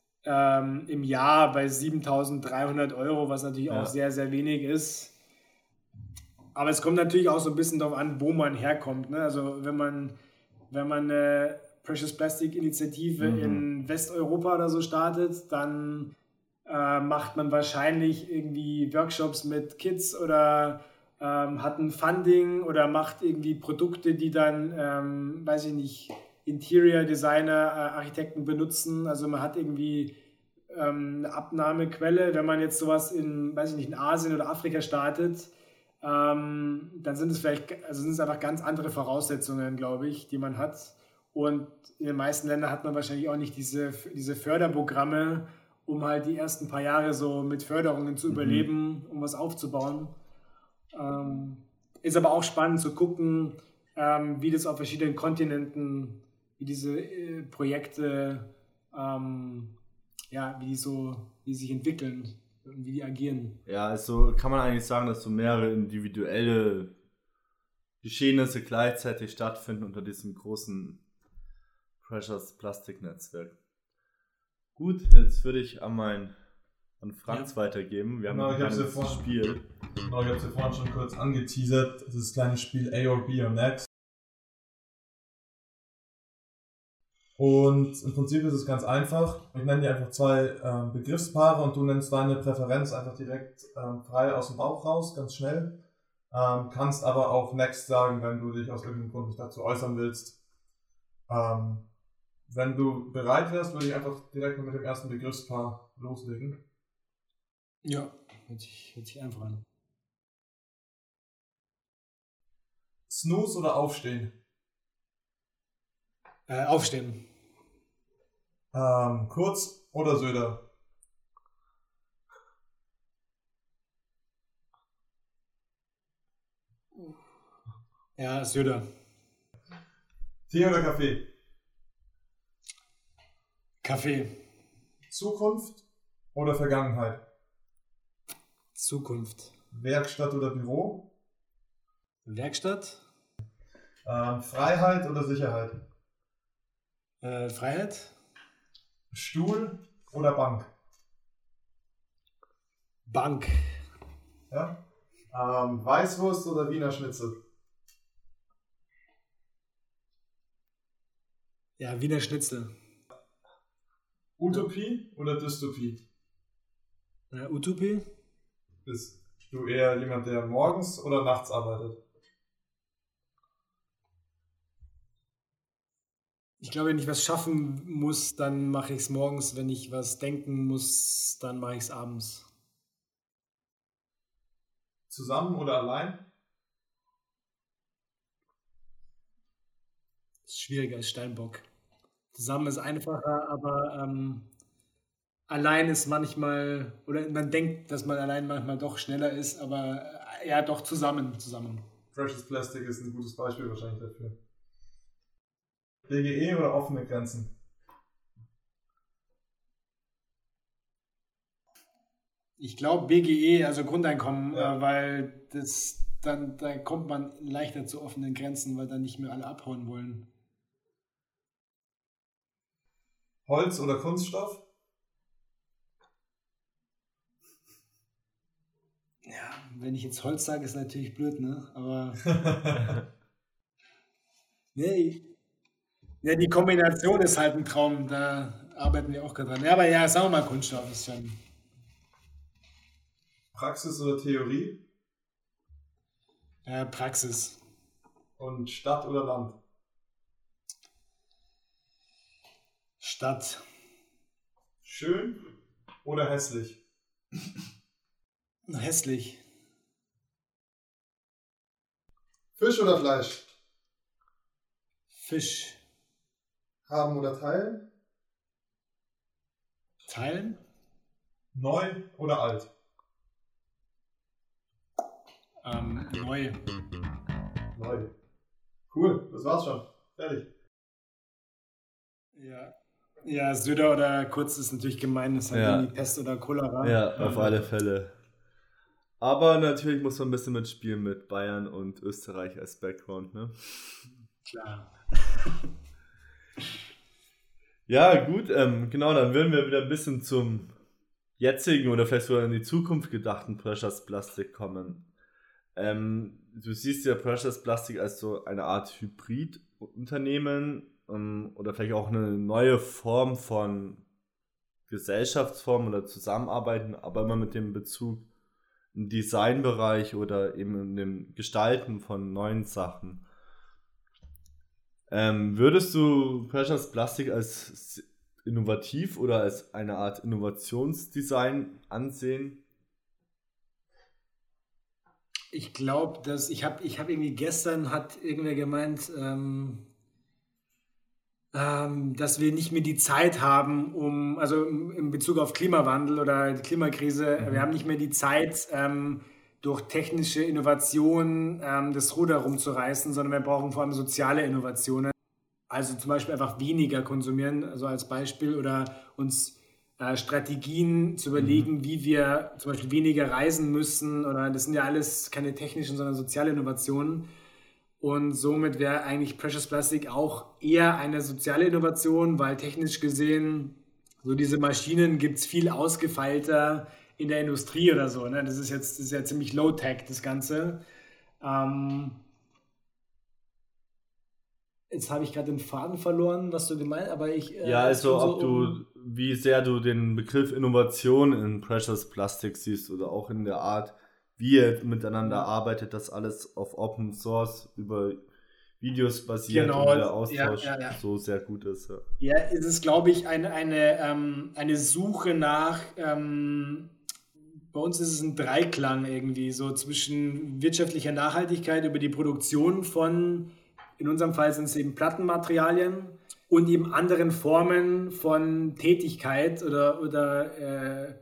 im Jahr bei 7.300 Euro, was natürlich auch sehr, sehr wenig ist. Aber es kommt natürlich auch so ein bisschen darauf an, wo man herkommt. Ne? Also wenn man eine Precious Plastic Initiative in Westeuropa oder so startet, dann macht man wahrscheinlich irgendwie Workshops mit Kids oder hat ein Funding oder macht irgendwie Produkte, die dann, weiß ich nicht, Interior Designer, Architekten benutzen. Also man hat irgendwie eine Abnahmequelle. Wenn man jetzt sowas in, weiß ich nicht, in Asien oder Afrika startet, dann sind es einfach ganz andere Voraussetzungen, glaube ich, die man hat. Und in den meisten Ländern hat man wahrscheinlich auch nicht diese Förderprogramme, um halt die ersten paar Jahre so mit Förderungen zu überleben, um was aufzubauen. Ist aber auch spannend zu gucken, wie das auf verschiedenen Kontinenten, wie diese Projekte, wie die sich entwickeln, wie die agieren. Ja, also kann man eigentlich sagen, dass so mehrere individuelle Geschehnisse gleichzeitig stattfinden unter diesem großen Precious Plastic Netzwerk. Gut, jetzt würde ich an Franz weitergeben. Wir haben ein kleines Spiel. Genau, ich habe es ja vorhin schon kurz angeteasert. Das ist das kleine Spiel A or B or Next. Und im Prinzip ist es ganz einfach. Ich nenne dir einfach 2 Begriffspaare und du nennst deine Präferenz einfach direkt frei aus dem Bauch raus, ganz schnell. Kannst aber auch Next sagen, wenn du dich aus irgendeinem Grund nicht dazu äußern willst. Wenn du bereit wärst, würde ich einfach direkt mit dem ersten Begriffspaar loslegen. Ja, hört sich einfach an. Snooze oder Aufstehen? Aufstehen. Kurz oder Söder? Ja, Söder. Tee oder Kaffee? Kaffee. Zukunft oder Vergangenheit? Zukunft. Werkstatt oder Büro? Werkstatt. Freiheit oder Sicherheit? Freiheit. Stuhl oder Bank? Bank. Ja? Weißwurst oder Wiener Schnitzel? Ja, Wiener Schnitzel. Utopie oder Dystopie? Utopie. Bist du eher jemand, der morgens oder nachts arbeitet? Ich glaube, wenn ich was schaffen muss, dann mache ich es morgens. Wenn ich was denken muss, dann mache ich es abends. Zusammen oder allein? Das ist schwieriger als Steinbock. Zusammen ist einfacher, aber allein ist manchmal, oder man denkt, dass man allein manchmal doch schneller ist, aber ja, doch zusammen. Precious Plastic ist ein gutes Beispiel wahrscheinlich dafür. BGE oder offene Grenzen? Ich glaube BGE, also Grundeinkommen, weil da kommt man leichter zu offenen Grenzen, weil dann nicht mehr alle abhauen wollen. Holz oder Kunststoff? Ja, wenn ich jetzt Holz sage, ist natürlich blöd, ne? Aber nee, ja, die Kombination ist halt ein Traum, da arbeiten wir auch gerade dran. Ja, aber ja, sagen wir mal Kunststoff ist schon. Praxis oder Theorie? Praxis. Und Stadt oder Land? Stadt. Schön oder hässlich? Hässlich. Fisch oder Fleisch? Fisch. Haben oder teilen? Teilen? Neu oder alt? Neu. Neu. Cool, das war's schon. Fertig. Ja. Ja, Söder oder kurz ist natürlich gemein, das ist halt irgendwie Pest oder Cholera. Ja, auf alle Fälle. Aber natürlich muss man ein bisschen mitspielen mit Bayern und Österreich als Background, ne? Klar. Ja, gut, genau, dann würden wir wieder ein bisschen zum jetzigen oder vielleicht sogar in die Zukunft gedachten Precious Plastic kommen. Du siehst ja Precious Plastic als so eine Art Hybridunternehmen oder vielleicht auch eine neue Form von Gesellschaftsform oder Zusammenarbeiten, aber immer mit dem Bezug im Designbereich oder eben in dem Gestalten von neuen Sachen. Würdest du Precious Plastic als innovativ oder als eine Art Innovationsdesign ansehen? Ich glaube, dass ich habe irgendwie gestern hat irgendwer gemeint, dass wir nicht mehr die Zeit haben, also in Bezug auf Klimawandel oder die Klimakrise, wir haben nicht mehr die Zeit, durch technische Innovation das Ruder rumzureißen, sondern wir brauchen vor allem soziale Innovationen. Also zum Beispiel einfach weniger konsumieren, also als Beispiel, oder uns Strategien zu überlegen, wie wir zum Beispiel weniger reisen müssen. Oder das sind ja alles keine technischen, sondern soziale Innovationen. Und somit wäre eigentlich Precious Plastic auch eher eine soziale Innovation, weil technisch gesehen, so diese Maschinen gibt es viel ausgefeilter in der Industrie oder so. Ne? Das ist ja ziemlich low-tech, das Ganze. Jetzt habe ich gerade den Faden verloren, was du gemeint hast, aber Ja, also wie sehr du den Begriff Innovation in Precious Plastic siehst oder auch in der Art, wie ihr miteinander arbeitet, dass alles auf Open Source über Videos basiert und der Austausch so sehr gut ist. Ja, es ist, glaube ich, eine Suche nach, bei uns ist es ein Dreiklang irgendwie, so zwischen wirtschaftlicher Nachhaltigkeit über die Produktion von, in unserem Fall sind es eben Plattenmaterialien, und eben anderen Formen von Tätigkeit oder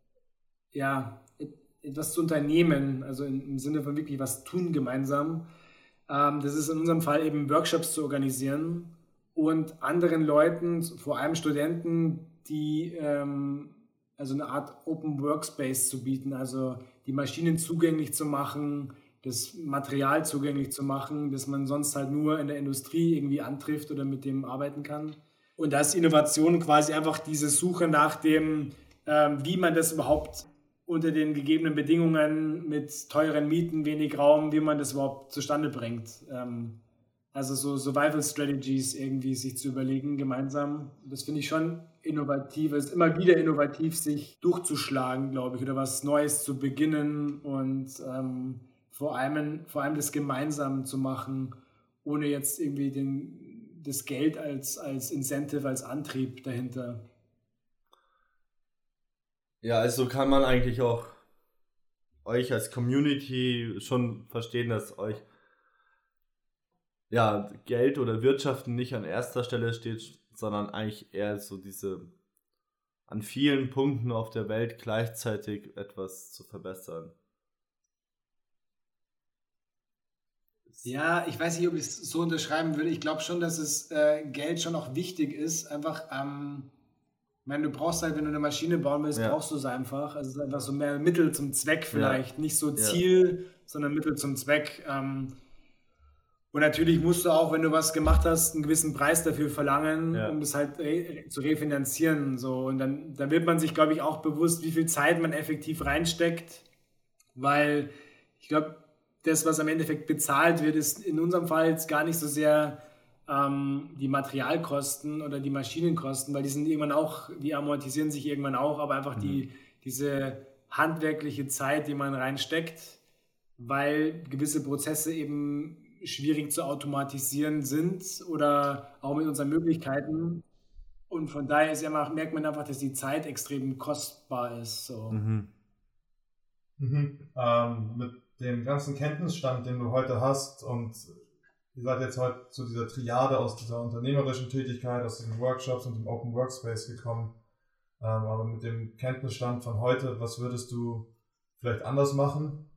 etwas zu unternehmen, also im Sinne von wirklich was tun gemeinsam. Das ist in unserem Fall eben Workshops zu organisieren und anderen Leuten, vor allem Studenten, die also eine Art Open Workspace zu bieten, also die Maschinen zugänglich zu machen, das Material zugänglich zu machen, das man sonst halt nur in der Industrie irgendwie antrifft oder mit dem arbeiten kann. Und da ist Innovation quasi einfach diese Suche nach dem, wie man das überhaupt unter den gegebenen Bedingungen mit teuren Mieten, wenig Raum, wie man das überhaupt zustande bringt. Also so Survival Strategies irgendwie sich zu überlegen gemeinsam. Das finde ich schon innovativ. Es ist immer wieder innovativ, sich durchzuschlagen, glaube ich, oder was Neues zu beginnen und vor allem das gemeinsam zu machen, ohne jetzt irgendwie das Geld als Incentive, als Antrieb dahinter. Ja, also kann man eigentlich auch euch als Community schon verstehen, dass euch Geld oder Wirtschaften nicht an erster Stelle steht, sondern eigentlich eher so diese an vielen Punkten auf der Welt gleichzeitig etwas zu verbessern. Ja, ich weiß nicht, ob ich es so unterschreiben würde. Ich glaube schon, dass es Geld schon auch wichtig ist. Einfach, ich meine, du brauchst halt, wenn du eine Maschine bauen willst, brauchst du es einfach. Also es ist einfach so mehr Mittel zum Zweck vielleicht. Nicht so Ziel, sondern Mittel zum Zweck. Und natürlich musst du auch, wenn du was gemacht hast, einen gewissen Preis dafür verlangen, um das halt zu refinanzieren. So. Und dann wird man sich, glaube ich, auch bewusst, wie viel Zeit man effektiv reinsteckt. Weil ich glaube, das, was am Endeffekt bezahlt wird, ist in unserem Fall jetzt gar nicht so sehr die Materialkosten oder die Maschinenkosten, weil die sind irgendwann auch, die amortisieren sich irgendwann auch, aber einfach diese handwerkliche Zeit, die man reinsteckt, weil gewisse Prozesse eben schwierig zu automatisieren sind oder auch mit unseren Möglichkeiten. Und von daher merkt man einfach, dass die Zeit extrem kostbar ist. So. Mit dem ganzen Kenntnisstand, den du heute hast, und ihr seid jetzt heute zu dieser Triade aus dieser unternehmerischen Tätigkeit, aus den Workshops und dem Open Workspace gekommen. Aber mit dem Kenntnisstand von heute, was würdest du vielleicht anders machen?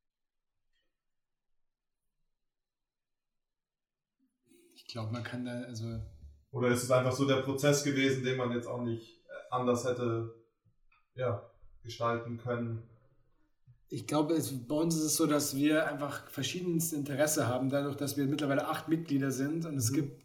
Ich glaube, man kann da, Oder ist es einfach so der Prozess gewesen, den man jetzt auch nicht anders hätte gestalten können? Ich glaube, bei uns ist es so, dass wir einfach verschiedenes Interesse haben, dadurch, dass wir mittlerweile 8 Mitglieder sind. Und es gibt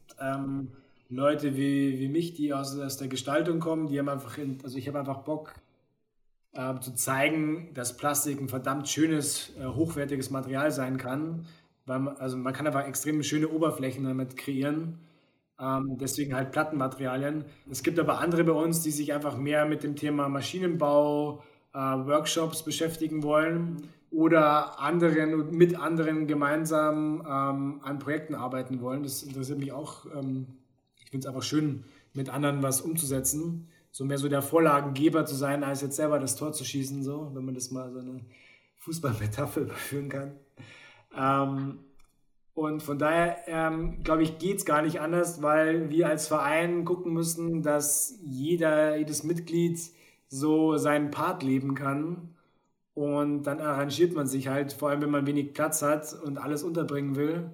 Leute wie mich, die aus der Gestaltung kommen, die haben einfach, ich habe einfach Bock, zu zeigen, dass Plastik ein verdammt schönes, hochwertiges Material sein kann. Weil man kann einfach extrem schöne Oberflächen damit kreieren. Deswegen halt Plattenmaterialien. Es gibt aber andere bei uns, die sich einfach mehr mit dem Thema Maschinenbau, Workshops beschäftigen wollen oder mit anderen gemeinsam an Projekten arbeiten wollen. Das interessiert mich auch. Ich finde es einfach schön, mit anderen was umzusetzen. So mehr so der Vorlagengeber zu sein, als jetzt selber das Tor zu schießen, so, wenn man das mal so eine Fußballmetapher überführen kann. Und von daher, glaube ich, geht es gar nicht anders, weil wir als Verein gucken müssen, dass jedes Mitglied so seinen Part leben kann. Und dann arrangiert man sich halt, vor allem wenn man wenig Platz hat und alles unterbringen will,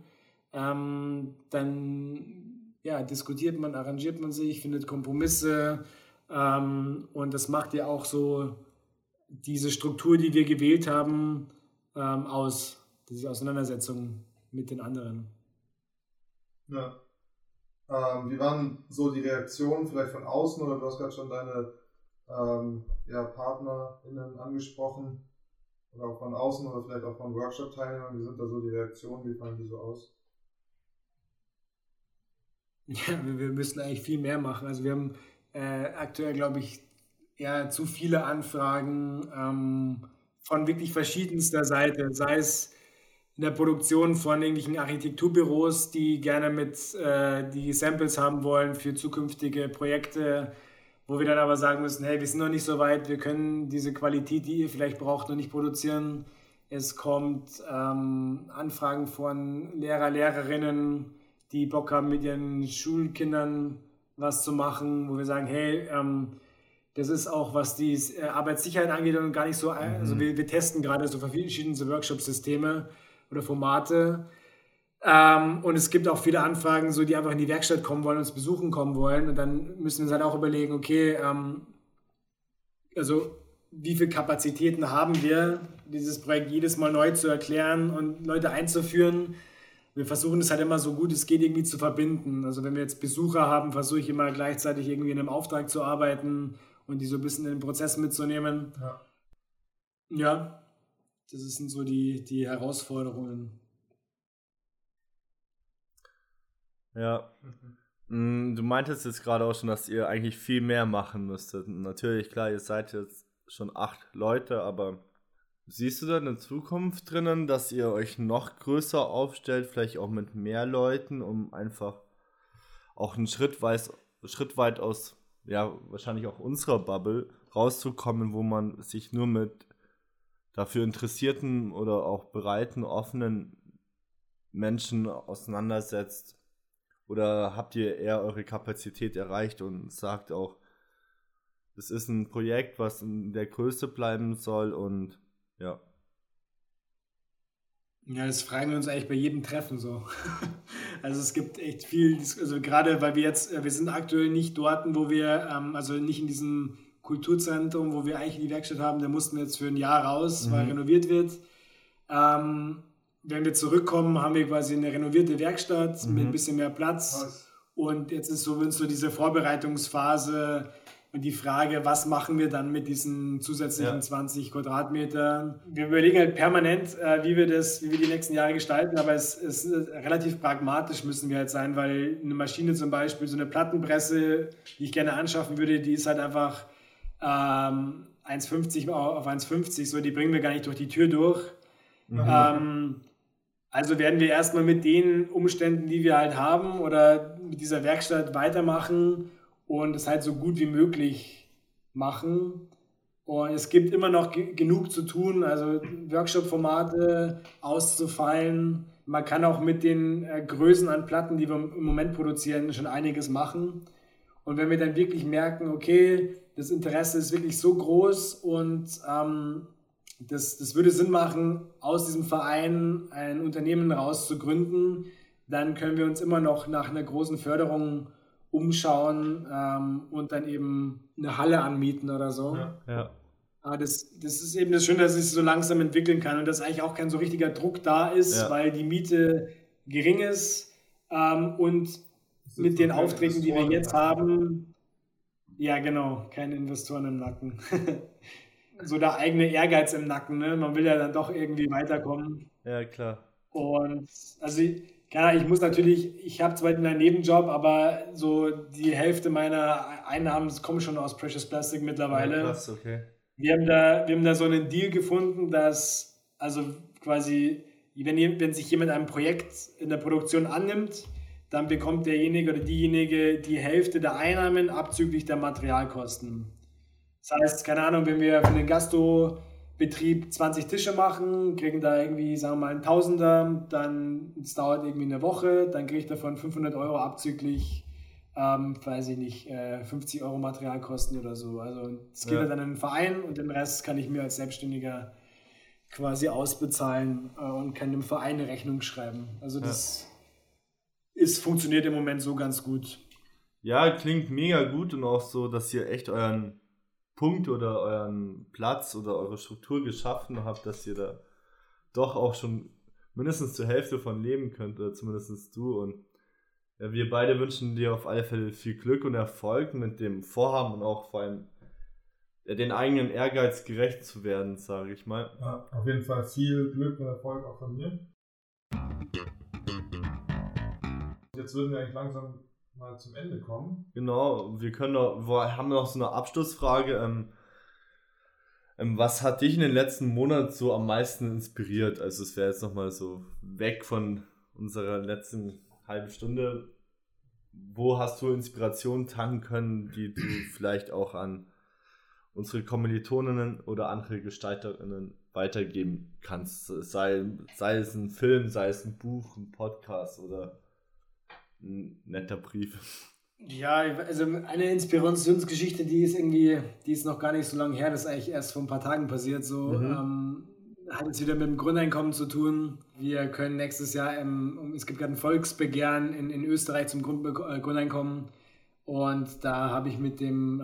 dann diskutiert man, arrangiert man sich, findet Kompromisse. Und das macht ja auch so diese Struktur, die wir gewählt haben, aus, diese Auseinandersetzung mit den anderen. Ja. Wie waren so die Reaktionen vielleicht von außen, oder du hast gerade schon deine PartnerInnen angesprochen, oder auch von außen oder vielleicht auch von Workshop-Teilnehmern? Wie sind da so die Reaktionen, wie fallen die so aus? Ja, wir müssen eigentlich viel mehr machen. Also wir haben aktuell, glaube ich, zu viele Anfragen von wirklich verschiedenster Seite, sei es in der Produktion von irgendwelchen Architekturbüros, die gerne die Samples haben wollen für zukünftige Projekte, wo wir dann aber sagen müssen, hey, wir sind noch nicht so weit, wir können diese Qualität, die ihr vielleicht braucht, noch nicht produzieren. Es kommt Anfragen von Lehrerinnen, die Bock haben, mit ihren Schulkindern was zu machen, wo wir sagen, hey, das ist auch, was die Arbeitssicherheit angeht, und gar nicht so, also wir testen gerade so verschiedene Workshop-Systeme oder Formate. Und es gibt auch viele Anfragen, so, die einfach in die Werkstatt kommen wollen, uns besuchen kommen wollen. Und dann müssen wir uns halt auch überlegen, okay, also wie viele Kapazitäten haben wir, dieses Projekt jedes Mal neu zu erklären und Leute einzuführen. Wir versuchen es halt immer so gut es geht irgendwie zu verbinden. Also wenn wir jetzt Besucher haben, versuche ich immer gleichzeitig irgendwie in einem Auftrag zu arbeiten und die so ein bisschen in den Prozess mitzunehmen. Ja, das sind so die Herausforderungen. Ja, du meintest jetzt gerade auch schon, dass ihr eigentlich viel mehr machen müsstet. Natürlich, klar, ihr seid jetzt schon 8 Leute, aber siehst du da eine Zukunft drinnen, dass ihr euch noch größer aufstellt, vielleicht auch mit mehr Leuten, um einfach auch einen Schritt weit aus, wahrscheinlich auch unserer Bubble rauszukommen, wo man sich nur mit dafür interessierten oder auch bereiten, offenen Menschen auseinandersetzt? Oder habt ihr eher eure Kapazität erreicht und sagt auch, es ist ein Projekt, was in der Größe bleiben soll und ja. Ja, das fragen wir uns eigentlich bei jedem Treffen so. Also es gibt echt viel, also gerade weil wir sind aktuell nicht dort, wo wir, also nicht in diesem Kulturzentrum, wo wir eigentlich die Werkstatt haben, da mussten wir jetzt für ein Jahr raus, weil renoviert wird. Wenn wir zurückkommen, haben wir quasi eine renovierte Werkstatt mit ein bisschen mehr Platz. Und jetzt ist so diese Vorbereitungsphase und die Frage, was machen wir dann mit diesen zusätzlichen 20 Quadratmetern? Wir überlegen halt permanent, wie wir die nächsten Jahre gestalten, aber es ist relativ pragmatisch, müssen wir halt sein, weil eine Maschine zum Beispiel, so eine Plattenpresse, die ich gerne anschaffen würde, die ist halt einfach 1,50 auf 1,50, so, die bringen wir gar nicht durch die Tür durch. Also werden wir erstmal mit den Umständen, die wir halt haben oder mit dieser Werkstatt weitermachen und es halt so gut wie möglich machen. Und es gibt immer noch genug zu tun, also Workshop-Formate auszufeilen. Man kann auch mit den Größen an Platten, die wir im Moment produzieren, schon einiges machen. Und wenn wir dann wirklich merken, okay, das Interesse ist wirklich so groß und das würde Sinn machen, aus diesem Verein ein Unternehmen rauszugründen, dann können wir uns immer noch nach einer großen Förderung umschauen und dann eben eine Halle anmieten oder so. Ja. Aber das ist eben das Schöne, dass es sich so langsam entwickeln kann und dass eigentlich auch kein so richtiger Druck da ist, weil die Miete gering ist und mit den Aufträgen, die wir jetzt haben, ja genau, keine Investoren im Nacken. so der eigene Ehrgeiz im Nacken. Ne? Man will ja dann doch irgendwie weiterkommen. Ja, klar. Und also ich muss natürlich, ich habe zwar einen Nebenjob, aber so die Hälfte meiner Einnahmen kommen schon aus Precious Plastic mittlerweile. Ja, krass, okay. Wir haben da so einen Deal gefunden, dass also quasi, wenn sich jemand einem Projekt in der Produktion annimmt, dann bekommt derjenige oder diejenige die Hälfte der Einnahmen abzüglich der Materialkosten. Das heißt, keine Ahnung, wenn wir für den Gastro-Betrieb 20 Tische machen, kriegen da irgendwie, sagen wir mal, einen Tausender, dann es dauert irgendwie eine Woche, dann kriege ich davon 500 Euro abzüglich, weiß ich nicht, 50 Euro Materialkosten oder so. Also es geht dann in den Verein und den Rest kann ich mir als Selbstständiger quasi ausbezahlen und kann dem Verein eine Rechnung schreiben. Also das funktioniert im Moment so ganz gut. Ja, klingt mega gut und auch so, dass ihr echt euren Punkt oder euren Platz oder eure Struktur geschaffen habt, dass ihr da doch auch schon mindestens zur Hälfte von leben könnt, oder zumindest du. Und ja, wir beide wünschen dir auf alle Fälle viel Glück und Erfolg mit dem Vorhaben und auch vor allem den eigenen Ehrgeiz gerecht zu werden, sage ich mal. Ja, auf jeden Fall viel Glück und Erfolg auch von mir. Jetzt würden wir eigentlich langsam mal zum Ende kommen. Genau, haben noch so eine Abschlussfrage. Was hat dich in den letzten Monaten so am meisten inspiriert? Also es wäre jetzt nochmal so weg von unserer letzten halben Stunde. Wo hast du Inspiration tanken können, die du vielleicht auch an unsere Kommilitoninnen oder andere GestalterInnen weitergeben kannst? Sei es ein Film, sei es ein Buch, ein Podcast oder ein netter Brief. Ja, also eine Inspirationsgeschichte, die ist noch gar nicht so lange her, das ist eigentlich erst vor ein paar Tagen passiert. So, hat jetzt wieder mit dem Grundeinkommen zu tun. Wir können nächstes Jahr, es gibt gerade ein Volksbegehren in Österreich zum Grundeinkommen und da habe ich mit dem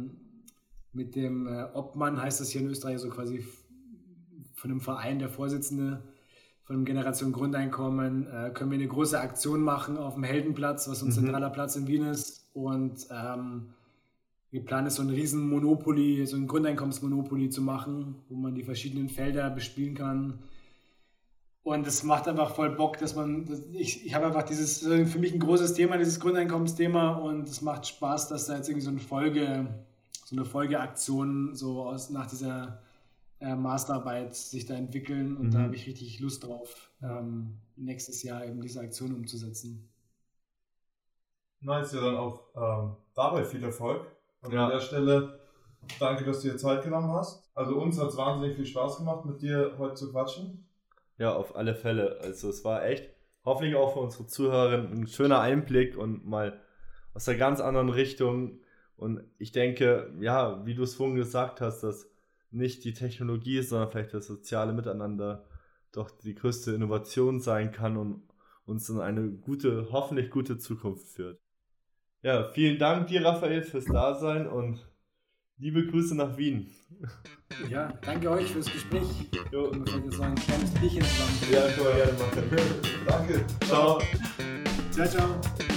Obmann, heißt das hier in Österreich, so quasi von einem Verein, der Vorsitzende von dem Generation Grundeinkommen, können wir eine große Aktion machen auf dem Heldenplatz, was so ein zentraler Platz in Wien ist. Und geplant ist, so ein riesen Monopoly, so ein Grundeinkommensmonopoly zu machen, wo man die verschiedenen Felder bespielen kann. Und es macht einfach voll Bock, ich habe einfach für mich ein großes Thema, dieses Grundeinkommensthema, und es macht Spaß, dass da jetzt irgendwie so eine Folgeaktion so nach dieser Masterarbeit sich da entwickeln, und da habe ich richtig Lust drauf, nächstes Jahr eben diese Aktion umzusetzen. Nice, ja, dann auch dabei viel Erfolg. Und an der Stelle danke, dass du dir Zeit genommen hast. Also uns hat es wahnsinnig viel Spaß gemacht, mit dir heute zu quatschen. Ja, auf alle Fälle. Also es war echt, hoffentlich auch für unsere Zuhörer, ein schöner Einblick und mal aus einer ganz anderen Richtung. Und ich denke, ja, wie du es vorhin gesagt hast, dass nicht die Technologie ist, sondern vielleicht das soziale Miteinander doch die größte Innovation sein kann und uns in eine hoffentlich gute Zukunft führt. Ja, vielen Dank dir, Raphael, fürs Dasein und liebe Grüße nach Wien. Ja, danke euch fürs Gespräch. Jo. Und wir jetzt so ein kleines Bierchen zusammen. Ja, können wir gerne machen. Danke. Ciao. Ciao, ciao.